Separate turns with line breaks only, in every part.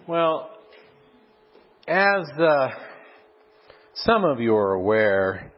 Well, as some of you are aware,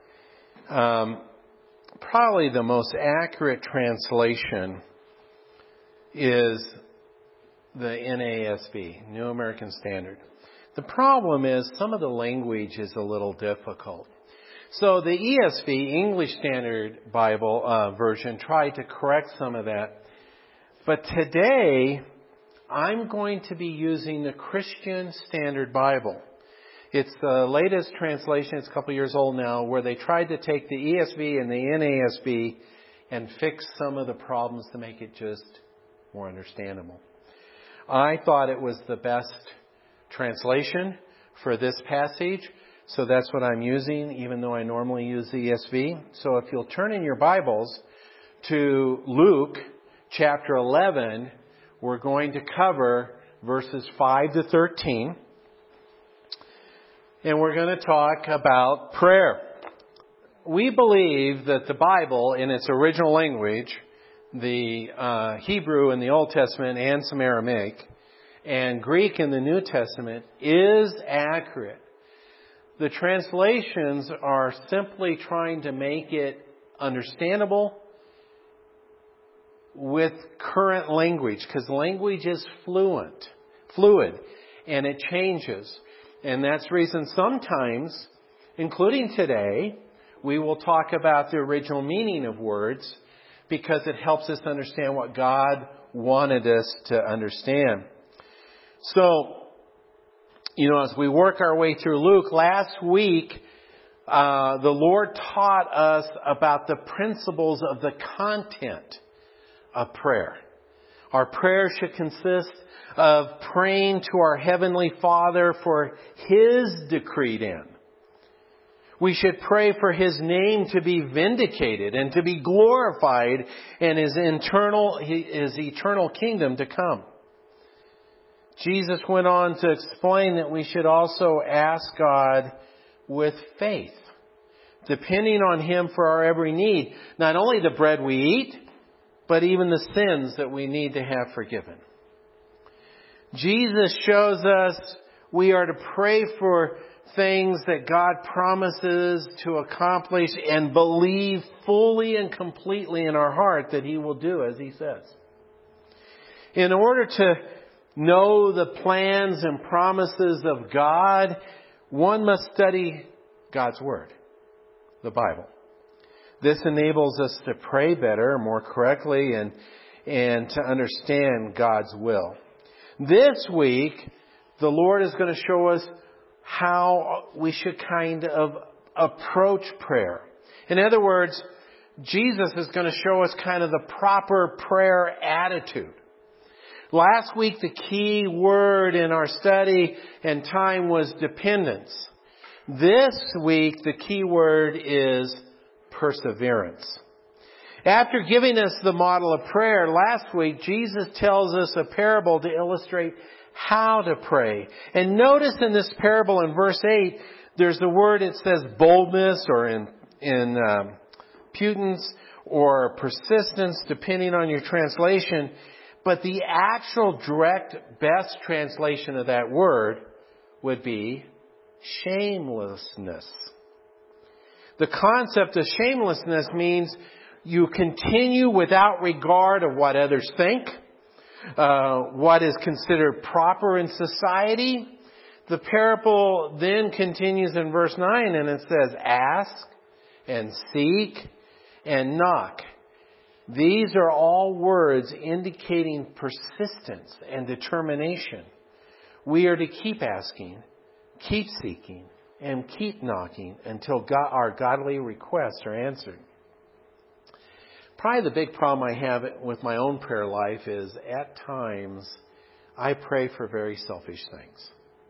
probably the most accurate translation is the NASB, New American Standard. The problem is some of the language is a little difficult. So the ESV, English Standard Bible version, tried to correct some of that. But today, I'm going to be using the Christian Standard Bible. It's the latest translation, it's a couple years old now, where they tried to take the ESV and the NASB and fix some of the problems to make it just more understandable. I thought it was the best translation for this passage, so that's what I'm using, even though I normally use the ESV. So if you'll turn in your Bibles to Luke chapter 11, we're going to cover verses 5 to 13. And we're going to talk about prayer. We believe that the Bible, in its original language, the Hebrew in the Old Testament and some Aramaic, and Greek in the New Testament, is accurate. The translations are simply trying to make it understandable with current language, because language is fluid, and it changes. And that's the reason sometimes, including today, we will talk about the original meaning of words, because it helps us understand what God wanted us to understand. So, as we work our way through Luke, last week, the Lord taught us about the principles of the content of prayer. Our prayer should consist of praying to our Heavenly Father for His decreed end. We should pray for His name to be vindicated and to be glorified and His eternal kingdom to come. Jesus went on to explain that we should also ask God with faith, depending on Him for our every need. Not only the bread we eat, but even the sins that we need to have forgiven. Jesus shows us we are to pray for things that God promises to accomplish and believe fully and completely in our heart that He will do as He says. In order to know the plans and promises of God, one must study God's Word, the Bible. This enables us to pray better, more correctly, and to understand God's will. This week, the Lord is going to show us how we should kind of approach prayer. In other words, Jesus is going to show us kind of the proper prayer attitude. Last week, the key word in our study and time was dependence. This week, the key word is perseverance. After giving us the model of prayer last week, Jesus tells us a parable to illustrate how to pray. And notice in this parable in verse 8, there's the word, it says boldness, or in impudence, or persistence, depending on your translation. But the actual direct best translation of that word would be shamelessness. The concept of shamelessness means you continue without regard of what others think, what is considered proper in society. The parable then continues in verse 9 and it says, ask and seek and knock. These are all words indicating persistence and determination. We are to keep asking, keep seeking, and keep knocking until our godly requests are answered. Probably the big problem I have with my own prayer life is at times I pray for very selfish things.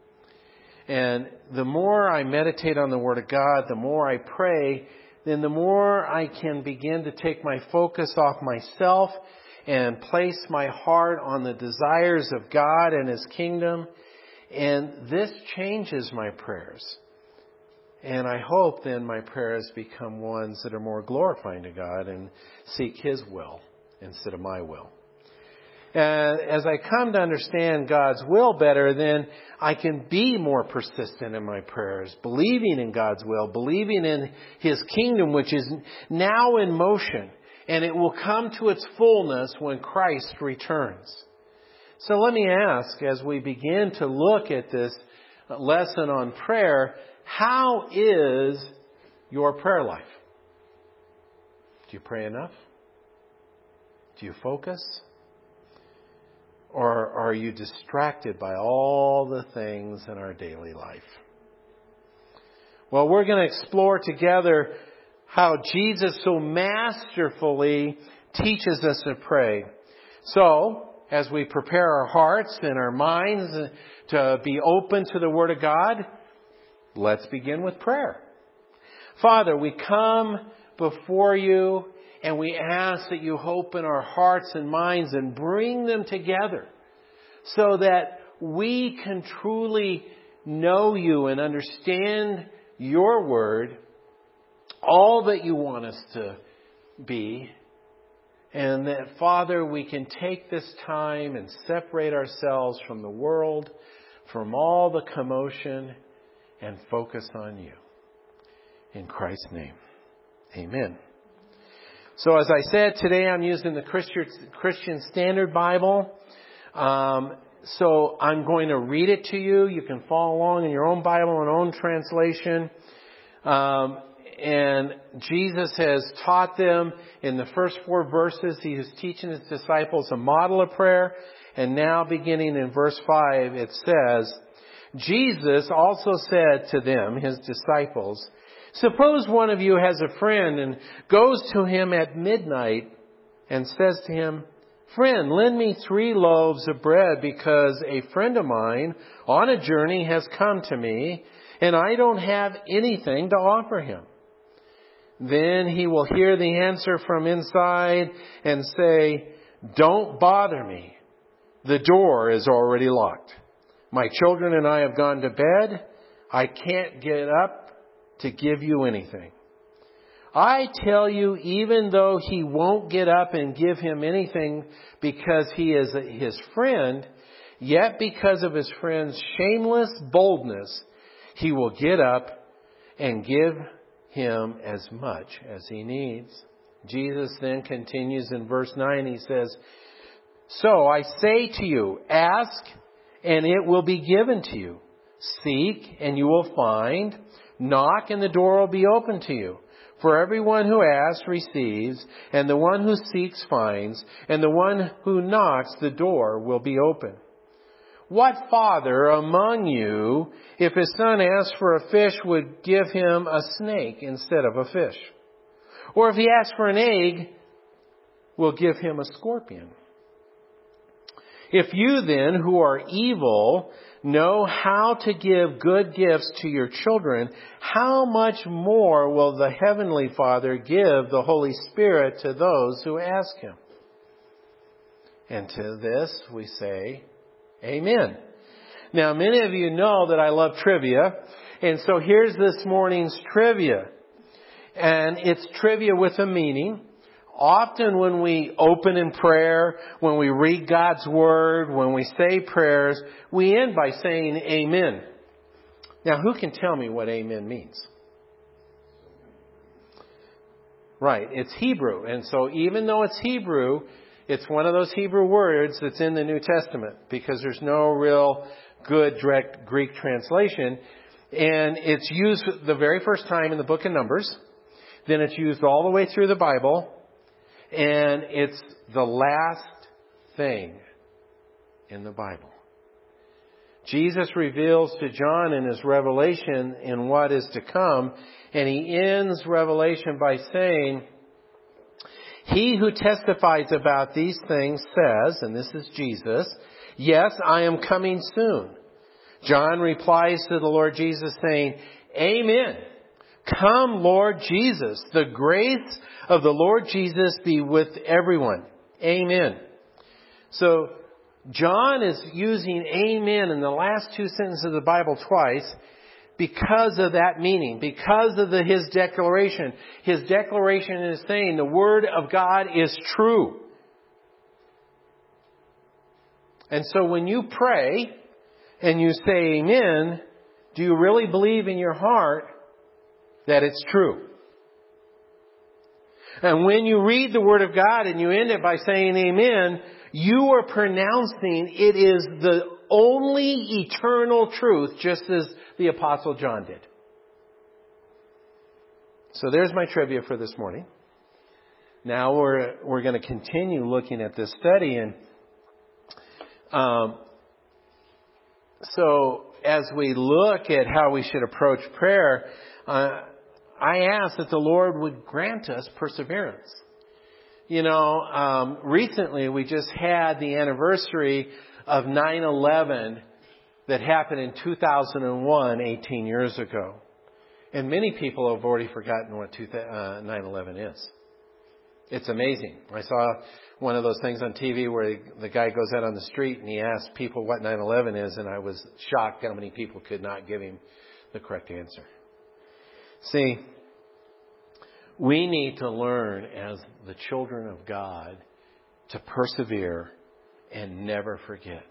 And the more I meditate on the Word of God, the more I pray, then the more I can begin to take my focus off myself and place my heart on the desires of God and His kingdom. And this changes my prayers. And I hope then my prayers become ones that are more glorifying to God and seek His will instead of my will. as I come to understand God's will better, then I can be more persistent in my prayers, believing in God's will, believing in His kingdom, which is now in motion, and it will come to its fullness when Christ returns. So let me ask, as we begin to look at this lesson on prayer, how is your prayer life? Do you pray enough? Do you focus? Or are you distracted by all the things in our daily life? Well, we're going to explore together how Jesus so masterfully teaches us to pray. So, as we prepare our hearts and our minds to be open to the Word of God, let's begin with prayer. Father, we come before you and we ask that you open our hearts and minds and bring them together so that we can truly know you and understand your word, all that you want us to be, and that, Father, we can take this time and separate ourselves from the world, from all the commotion, and focus on you. In Christ's name, amen. So as I said, today I'm using the Christian Standard Bible. So I'm going to read it to you. You can follow along in your own Bible and own translation. And Jesus has taught them in the first 4 verses. He was teaching his disciples a model of prayer. And now beginning in verse 5, it says, Jesus also said to them, his disciples, suppose one of you has a friend and goes to him at midnight and says to him, friend, lend me 3 loaves of bread because a friend of mine on a journey has come to me and I don't have anything to offer him. Then he will hear the answer from inside and say, don't bother me. The door is already locked. My children and I have gone to bed. I can't get up to give you anything. I tell you, even though he won't get up and give him anything because he is his friend, yet because of his friend's shameless boldness, he will get up and give him as much as he needs. Jesus then continues in verse 9. He says, so I say to you, ask and it will be given to you. Seek and you will find. Knock and the door will be open to you. For everyone who asks receives, and the one who seeks finds, and the one who knocks the door will be open. What father among you, if his son asks for a fish, would give him a snake instead of a fish? Or if he asks for an egg, will give him a scorpion? If you then, who are evil, know how to give good gifts to your children, how much more will the Heavenly Father give the Holy Spirit to those who ask Him? And to this we say, Amen. Now, many of you know that I love trivia, and so here's this morning's trivia. And it's trivia with a meaning. Often when we open in prayer, when we read God's Word, when we say prayers, we end by saying Amen. Now, who can tell me what Amen means? Right, it's Hebrew. And so even though it's Hebrew, it's one of those Hebrew words that's in the New Testament because there's no real good direct Greek translation. And it's used the very first time in the book of Numbers. Then it's used all the way through the Bible. And it's the last thing in the Bible. Jesus reveals to John in his revelation in what is to come. And he ends Revelation by saying, he who testifies about these things says, and this is Jesus, yes, I am coming soon. John replies to the Lord Jesus saying, Amen. Come, Lord Jesus. The grace of the Lord Jesus be with everyone. Amen. So, John is using amen in the last 2 sentences of the Bible twice because of that meaning, because of his declaration. His declaration is saying the Word of God is true. And so when you pray and you say amen, do you really believe in your heart that it's true? And when you read the Word of God and you end it by saying amen, you are pronouncing it is the only eternal truth, just as the Apostle John did. So there's my trivia for this morning. Now we're going to continue looking at this study, and so as we look at how we should approach prayer, I ask that the Lord would grant us perseverance. Recently we just had the anniversary of 9/11 that happened in 2001, 18 years ago. And many people have already forgotten what 9/11 is. It's amazing. I saw one of those things on TV where the guy goes out on the street and he asks people what 9/11 is, and I was shocked how many people could not give him the correct answer. See, we need to learn as the children of God to persevere and never forget.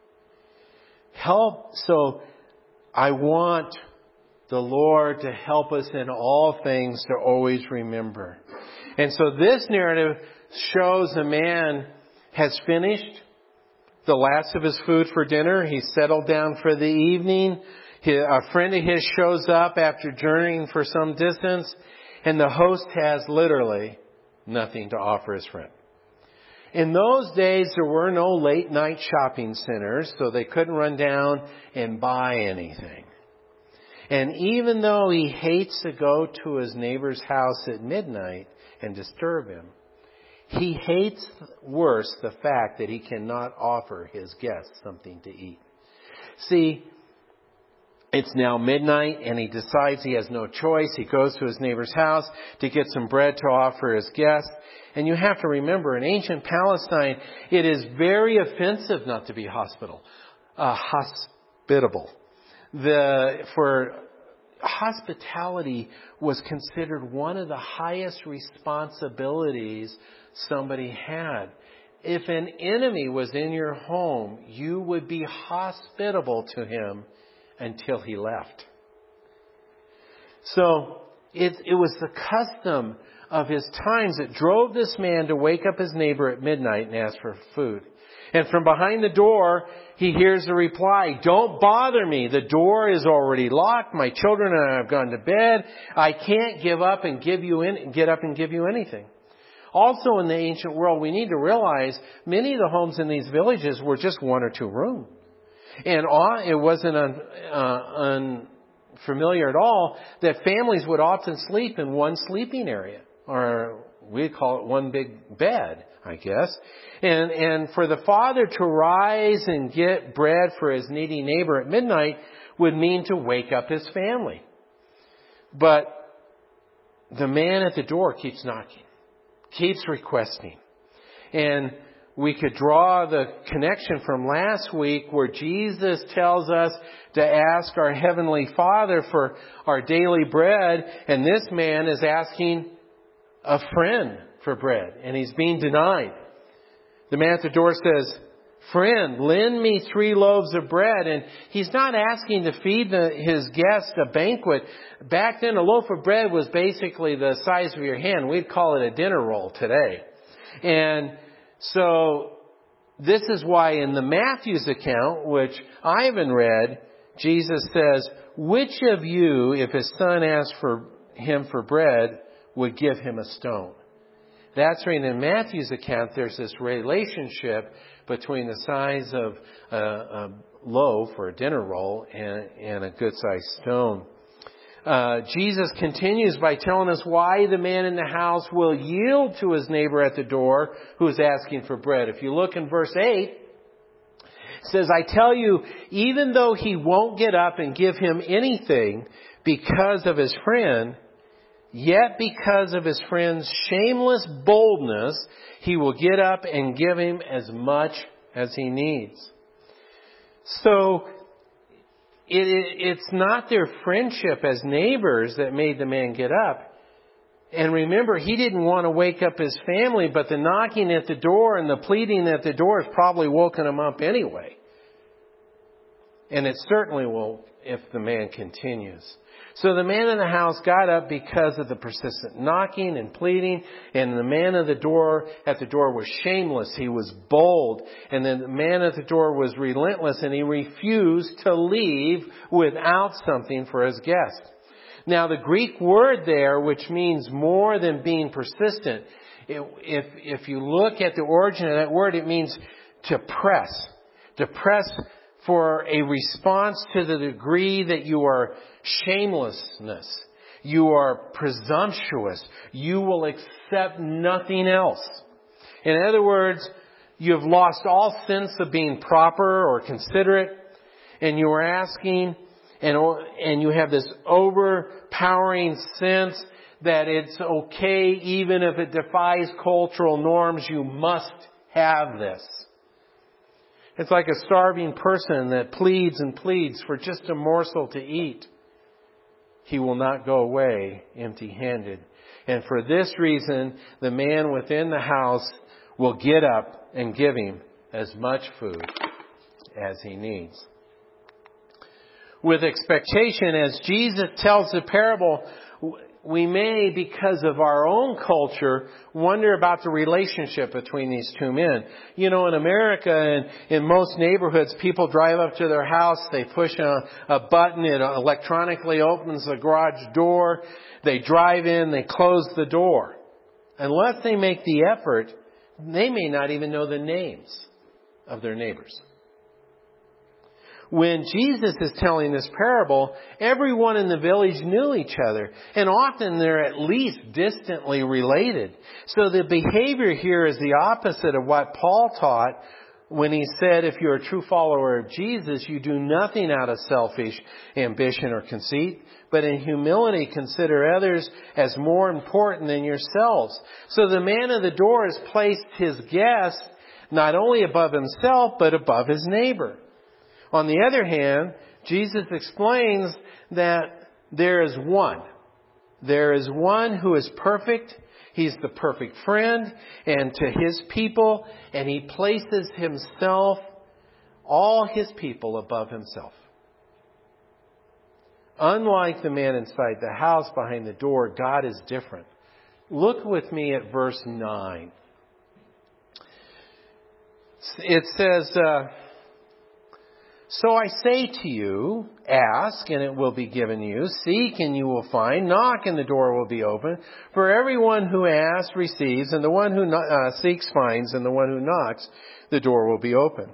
So I want the Lord to help us in all things to always remember. And so this narrative shows a man has finished the last of his food for dinner. He's settled down for the evening. A friend of his shows up after journeying for some distance, and the host has literally nothing to offer his friend. In those days, there were no late night shopping centers, so they couldn't run down and buy anything. And even though he hates to go to his neighbor's house at midnight and disturb him, he hates worse the fact that he cannot offer his guests something to eat. See, it's now midnight and he decides he has no choice. He goes to his neighbor's house to get some bread to offer his guests. And you have to remember, in ancient Palestine, it is very offensive not to be hospitable. For hospitality was considered one of the highest responsibilities somebody had. If an enemy was in your home, you would be hospitable to him until he left. So it was the custom of his times that drove this man to wake up his neighbor at midnight and ask for food. And from behind the door, he hears a reply, "Don't bother me. The door is already locked. My children and I have gone to bed. I can't get up and give you anything." Also in the ancient world, we need to realize many of the homes in these villages were just one or two rooms. And it wasn't unfamiliar at all that families would often sleep in one sleeping area, or we call it one big bed, I guess. And for the father to rise and get bread for his needy neighbor at midnight would mean to wake up his family. But the man at the door keeps knocking, keeps requesting. And we could draw the connection from last week where Jesus tells us to ask our Heavenly Father for our daily bread. And this man is asking a friend for bread, and he's being denied. The man at the door says, "Friend, lend me 3 loaves of bread." And he's not asking to feed his guest a banquet. Back then, a loaf of bread was basically the size of your hand. We'd call it a dinner roll today. And so this is why in the Matthew's account, which Ivan read, Jesus says, "Which of you, if his son asked for him for bread, would give him a stone?" That's right. In Matthew's account, there's this relationship between the size of a loaf or a dinner roll and a good-sized stone. Jesus continues by telling us why the man in the house will yield to his neighbor at the door who's asking for bread. If you look in verse 8, it says, "I tell you, even though he won't get up and give him anything because of his friend, yet because of his friend's shameless boldness, he will get up and give him as much as he needs." So it's not their friendship as neighbors that made the man get up. And remember, he didn't want to wake up his family, but the knocking at the door and the pleading at the door has probably woken him up anyway. And it certainly will if the man continues. So the man in the house got up because of the persistent knocking and pleading, and the man at the door was shameless. He was bold. And then the man at the door was relentless, and he refused to leave without something for his guest. Now the Greek word there, which means more than being persistent, if you look at the origin of that word, it means to press. To press for a response to the degree that you are shamelessness. You are presumptuous. You will accept nothing else. In other words, you have lost all sense of being proper or considerate, and you are asking, and you have this overpowering sense that it's okay even if it defies cultural norms. You must have this. It's like a starving person that pleads and pleads for just a morsel to eat. He will not go away empty-handed. And for this reason, the man within the house will get up and give him as much food as he needs. With expectation, as Jesus tells the parable, we may, because of our own culture, wonder about the relationship between these two men. You know, in America and in most neighborhoods, people drive up to their house, they push a button, it electronically opens the garage door, they drive in, they close the door. Unless they make the effort, they may not even know the names of their neighbors. When Jesus is telling this parable, everyone in the village knew each other, and often they're at least distantly related. So the behavior here is the opposite of what Paul taught when he said, if you're a true follower of Jesus, you do nothing out of selfish ambition or conceit, but in humility consider others as more important than yourselves. So the man at the door has placed his guest not only above himself, but above his neighbor. On the other hand, Jesus explains that there is one. There is one who is perfect. He's the perfect friend and to his people, and he places himself, all his people, above himself. Unlike the man inside the house behind the door, God is different. Look with me at verse 9. It says, so I say to you, ask and it will be given you. Seek and you will find. Knock and the door will be open. For everyone who asks receives, and the one who seeks finds, and the one who knocks, the door will be open.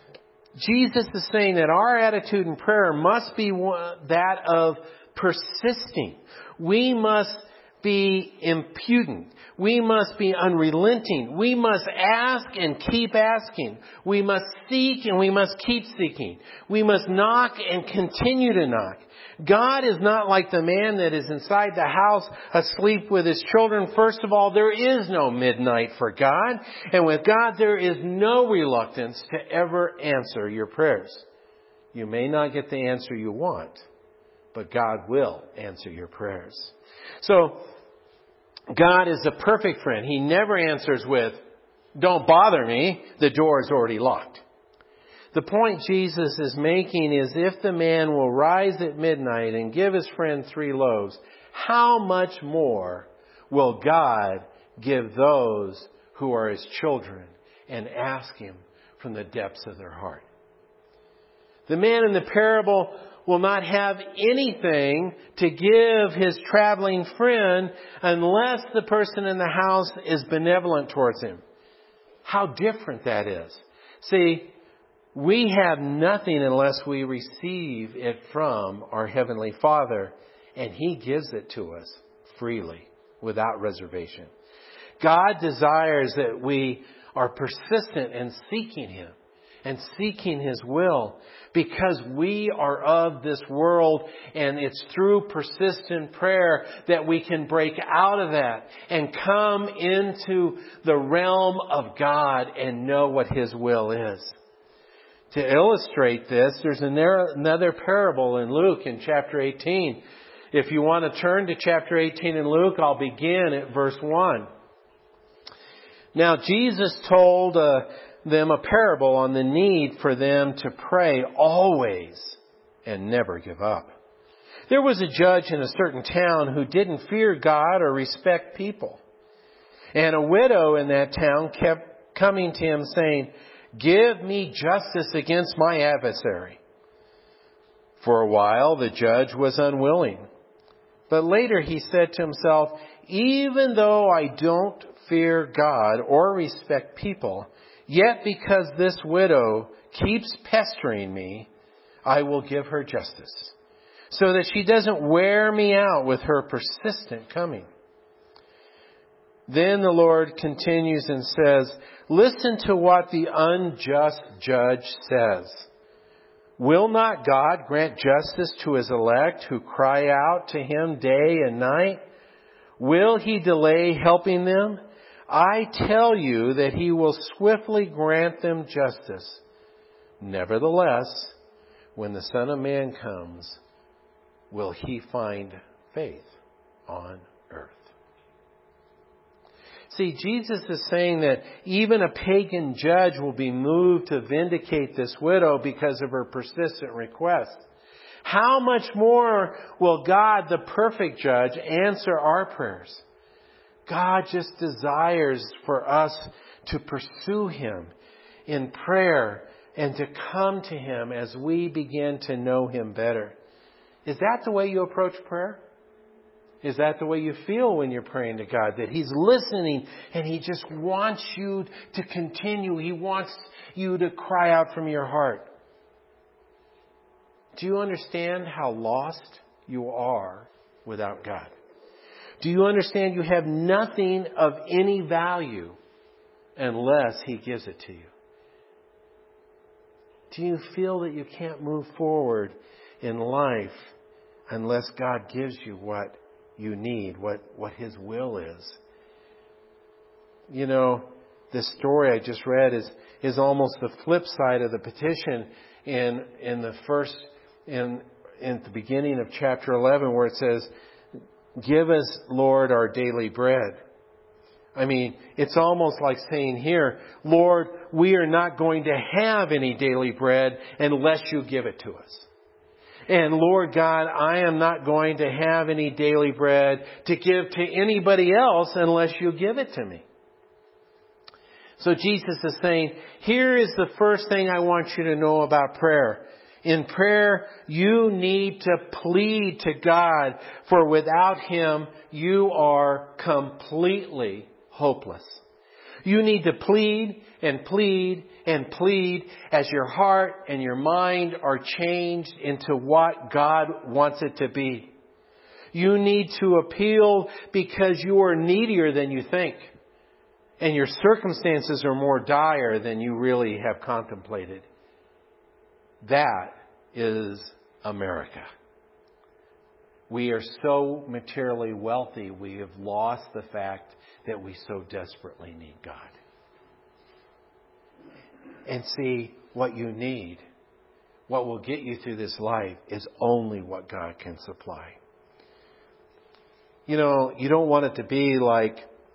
Jesus is saying that our attitude in prayer must be that of persisting. We must be impudent. We must be unrelenting. We must ask and keep asking. We must seek and we must keep seeking. We must knock and continue to knock. God is not like the man that is inside the house asleep with his children. First of all, there is no midnight for God. And with God, there is no reluctance to ever answer your prayers. You may not get the answer you want, but God will answer your prayers. So, God is a perfect friend. He never answers with, don't bother me, the door is already locked. The point Jesus is making is if the man will rise at midnight and give his friend 3 loaves, how much more will God give those who are his children and ask him from the depths of their heart? The man in the parable will not have anything to give his traveling friend unless the person in the house is benevolent towards him. How different that is. See, we have nothing unless we receive it from our Heavenly Father, and He gives it to us freely, without reservation. God desires that we are persistent in seeking Him and seeking His will, because we are of this world, and it's through persistent prayer that we can break out of that and come into the realm of God and know what His will is. To illustrate this, there's another parable in Luke in chapter 18. If you want to turn to chapter 18 in Luke, I'll begin at verse 1. Now, Jesus told them a parable on the need for them to pray always and never give up. There was a judge in a certain town who didn't fear God or respect people. And a widow in that town kept coming to him saying, "Give me justice against my adversary." For a while, the judge was unwilling. But later he said to himself, "Even though I don't fear God or respect people, yet because this widow keeps pestering me, I will give her justice, so that she doesn't wear me out with her persistent coming." Then the Lord continues and says, "Listen to what the unjust judge says. Will not God grant justice to His elect who cry out to Him day and night? Will He delay helping them? I tell you that He will swiftly grant them justice. Nevertheless, when the Son of Man comes, will He find faith on earth?" See, Jesus is saying that even a pagan judge will be moved to vindicate this widow because of her persistent request. How much more will God, the perfect judge, answer our prayers? God just desires for us to pursue Him in prayer and to come to Him as we begin to know Him better. Is that the way you approach prayer? Is that the way you feel when you're praying to God? That He's listening and He just wants you to continue. He wants you to cry out from your heart. Do you understand how lost you are without God? Do you understand you have nothing of any value unless He gives it to you? Do you feel that you can't move forward in life unless God gives you what you need, what His will is? You know, this story I just read is almost the flip side of the petition in the beginning of chapter 11, where it says, "Give us, Lord, our daily bread." I mean, it's almost like saying here, "Lord, we are not going to have any daily bread unless you give it to us. And Lord God, I am not going to have any daily bread to give to anybody else unless you give it to me." So Jesus is saying, here is the first thing I want you to know about prayer. In prayer, you need to plead to God, for without Him, you are completely hopeless. You need to plead and plead and plead as your heart and your mind are changed into what God wants it to be. You need to appeal because you are needier than you think, and your circumstances are more dire than you really have contemplated. That is America. We are so materially wealthy, we have lost the fact that we so desperately need God. And see, what you need, what will get you through this life, is only what God can supply. You know, you don't want it to be like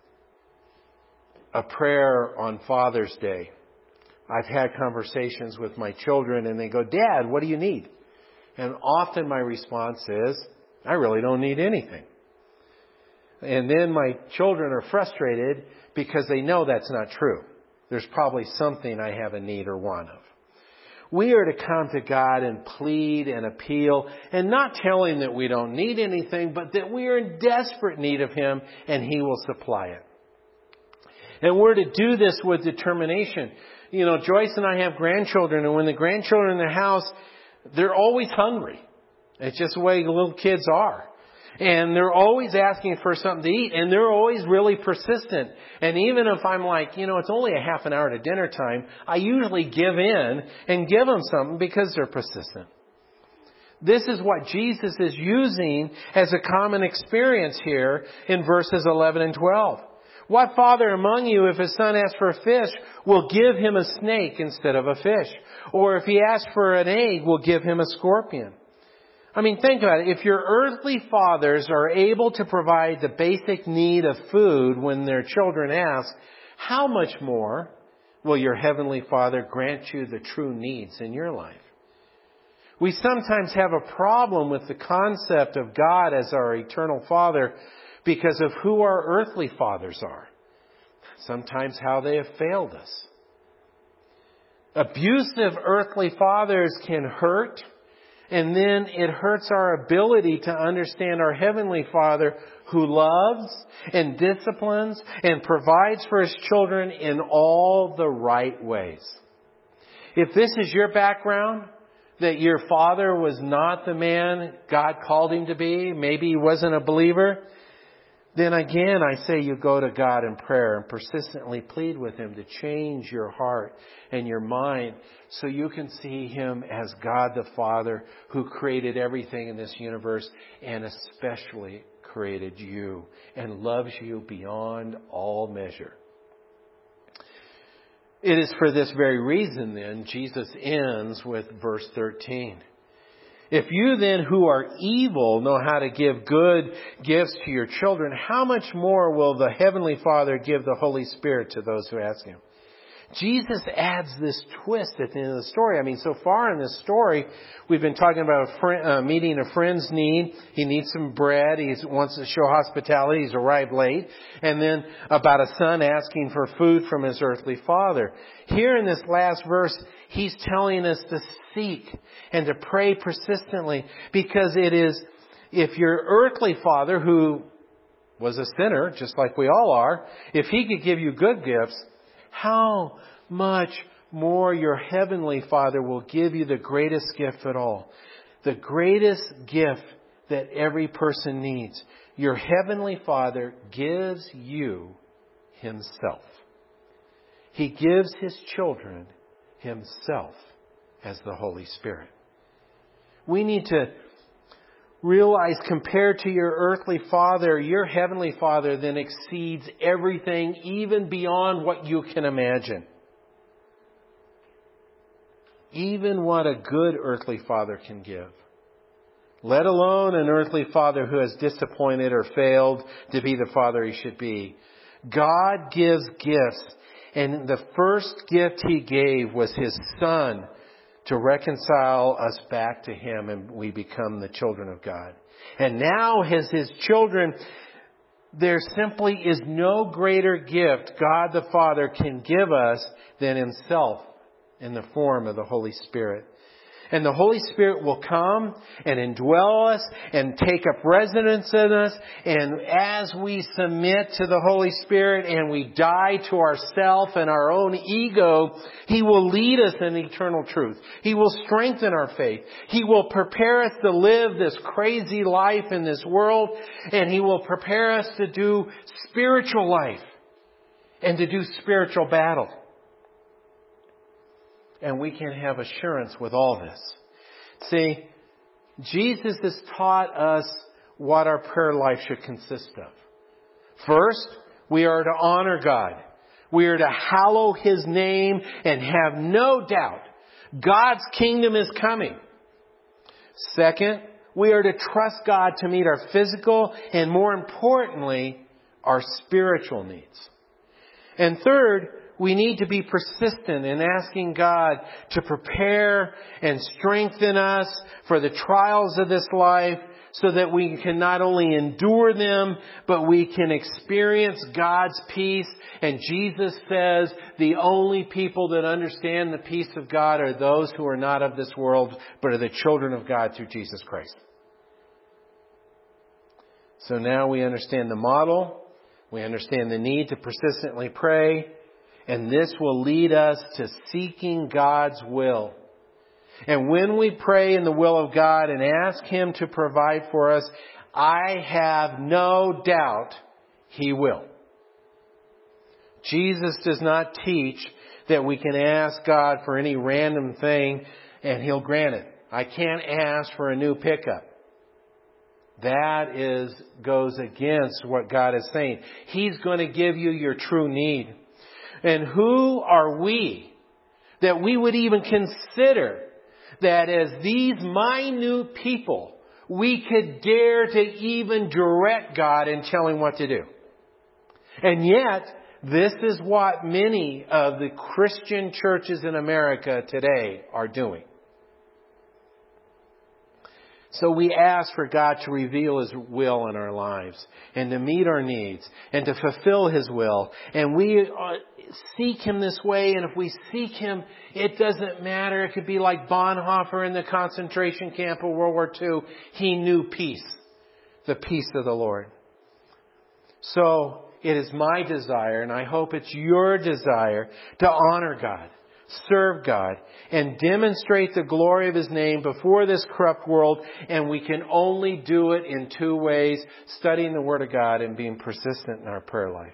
a prayer on Father's Day. I've had conversations with my children and they go, "Dad, what do you need?" And often my response is, "I really don't need anything." And then my children are frustrated because they know that's not true. There's probably something I have a need or want of. We are to come to God and plead and appeal, and not tell Him that we don't need anything, but that we are in desperate need of Him and He will supply it. And we're to do this with determination. You know, Joyce and I have grandchildren, and when the grandchildren are in the house, they're always hungry. It's just the way little kids are. And they're always asking for something to eat, and they're always really persistent. And even if I'm like, you know, it's only a half an hour to dinner time, I usually give in and give them something because they're persistent. This is what Jesus is using as a common experience here in verses 11 and 12. What father among you, if his son asks for a fish, will give him a snake instead of a fish? Or if he asks for an egg, will give him a scorpion? I mean, think about it. If your earthly fathers are able to provide the basic need of food when their children ask, how much more will your heavenly Father grant you the true needs in your life? We sometimes have a problem with the concept of God as our eternal Father because of who our earthly fathers are. Sometimes how they have failed us. Abusive earthly fathers can hurt. And then it hurts our ability to understand our Heavenly Father who loves and disciplines and provides for His children in all the right ways. If this is your background, that your father was not the man God called him to be, maybe he wasn't a believer, then again I say you go to God in prayer and persistently plead with Him to change your heart and your mind so you can see Him as God the Father who created everything in this universe and especially created you and loves you beyond all measure. It is for this very reason then Jesus ends with verse 13. If you then who are evil know how to give good gifts to your children, how much more will the Heavenly Father give the Holy Spirit to those who ask Him? Jesus adds this twist at the end of the story. I mean, so far in this story, we've been talking about meeting a friend's need. He needs some bread. He wants to show hospitality. He's arrived late. And then about a son asking for food from his earthly father. Here in this last verse, He's telling us to seek and to pray persistently because it is, if your earthly father, who was a sinner, just like we all are, if he could give you good gifts, how much more your Heavenly Father will give you the greatest gift at all. The greatest gift that every person needs. Your Heavenly Father gives you Himself. He gives His children Himself as the Holy Spirit. We need to realize, compared to your earthly father, your Heavenly Father then exceeds everything, even beyond what you can imagine. Even what a good earthly father can give. Let alone an earthly father who has disappointed or failed to be the father he should be. God gives gifts, and the first gift He gave was His Son to reconcile us back to Him, and we become the children of God. And now as His children, there simply is no greater gift God the Father can give us than Himself in the form of the Holy Spirit. And the Holy Spirit will come and indwell us and take up residence in us. And as we submit to the Holy Spirit and we die to ourself and our own ego, He will lead us in eternal truth. He will strengthen our faith. He will prepare us to live this crazy life in this world. And He will prepare us to do spiritual life and to do spiritual battle. And we can have assurance with all this. See, Jesus has taught us what our prayer life should consist of. First, we are to honor God. We are to hallow His name and have no doubt God's kingdom is coming. Second, we are to trust God to meet our physical and, more importantly, our spiritual needs. And third, we need to be persistent in asking God to prepare and strengthen us for the trials of this life so that we can not only endure them, but we can experience God's peace. And Jesus says the only people that understand the peace of God are those who are not of this world, but are the children of God through Jesus Christ. So now we understand the model. We understand the need to persistently pray. And this will lead us to seeking God's will. And when we pray in the will of God and ask Him to provide for us, I have no doubt He will. Jesus does not teach that we can ask God for any random thing and He'll grant it. I can't ask for a new pickup. That goes against what God is saying. He's going to give you your true need. And who are we that we would even consider that as these minute people we could dare to even direct God and tell Him what to do. And yet, this is what many of the Christian churches in America today are doing. So we ask for God to reveal His will in our lives and to meet our needs and to fulfill His will. And we seek Him this way. And if we seek Him, it doesn't matter. It could be like Bonhoeffer in the concentration camp of World War II. He knew peace, the peace of the Lord. So it is my desire, and I hope it's your desire, to honor God, serve God, and demonstrate the glory of His name before this corrupt world. And we can only do it in two ways: studying the Word of God and being persistent in our prayer life.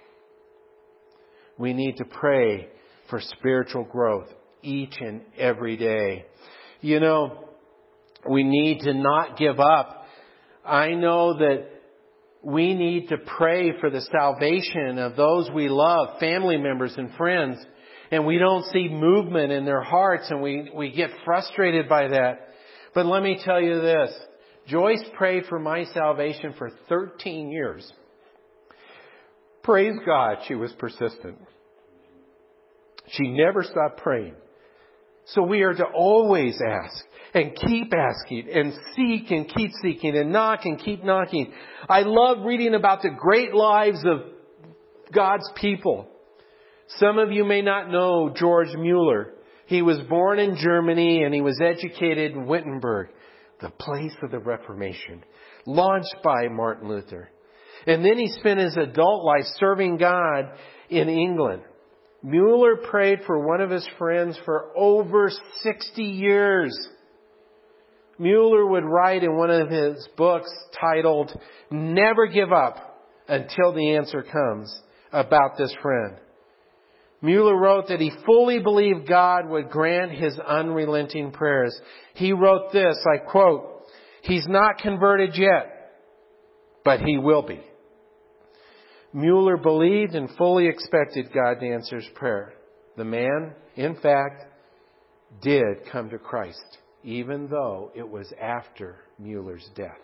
We need to pray for spiritual growth each and every day. You know, we need to not give up. I know that we need to pray for the salvation of those we love, family members and friends. And we don't see movement in their hearts, and we get frustrated by that. But let me tell you this. Joyce prayed for my salvation for 13 years. Praise God, she was persistent. She never stopped praying. So we are to always ask and keep asking and seek and keep seeking and knock and keep knocking. I love reading about the great lives of God's people. Some of you may not know George Mueller. He was born in Germany and he was educated in Wittenberg, the place of the Reformation, launched by Martin Luther. And then he spent his adult life serving God in England. Mueller prayed for one of his friends for over 60 years. Mueller would write in one of his books titled, "Never Give Up Until the Answer Comes," about this friend. Mueller wrote that he fully believed God would grant his unrelenting prayers. He wrote this, I quote, "He's not converted yet, but he will be." Mueller believed and fully expected God to answer his prayer. The man, in fact, did come to Christ, even though it was after Mueller's death.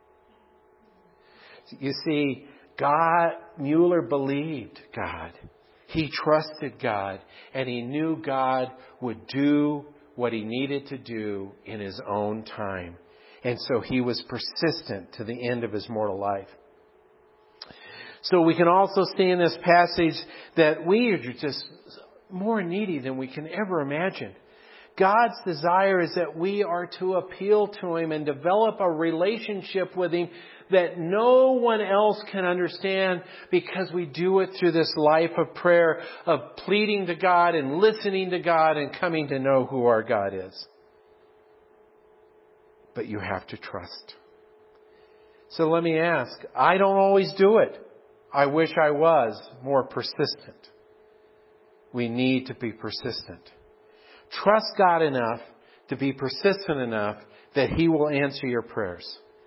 You see, Mueller believed God. He trusted God, and he knew God would do what he needed to do in his own time. And so he was persistent to the end of his mortal life. So we can also see in this passage that we are just more needy than we can ever imagine. God's desire is that we are to appeal to Him and develop a relationship with Him that no one else can understand, because we do it through this life of prayer, of pleading to God and listening to God and coming to know who our God is. But you have to trust. So let me ask, I don't always do it. I wish I was more persistent. We need to be persistent. Trust God enough to be persistent enough that He will answer your prayers.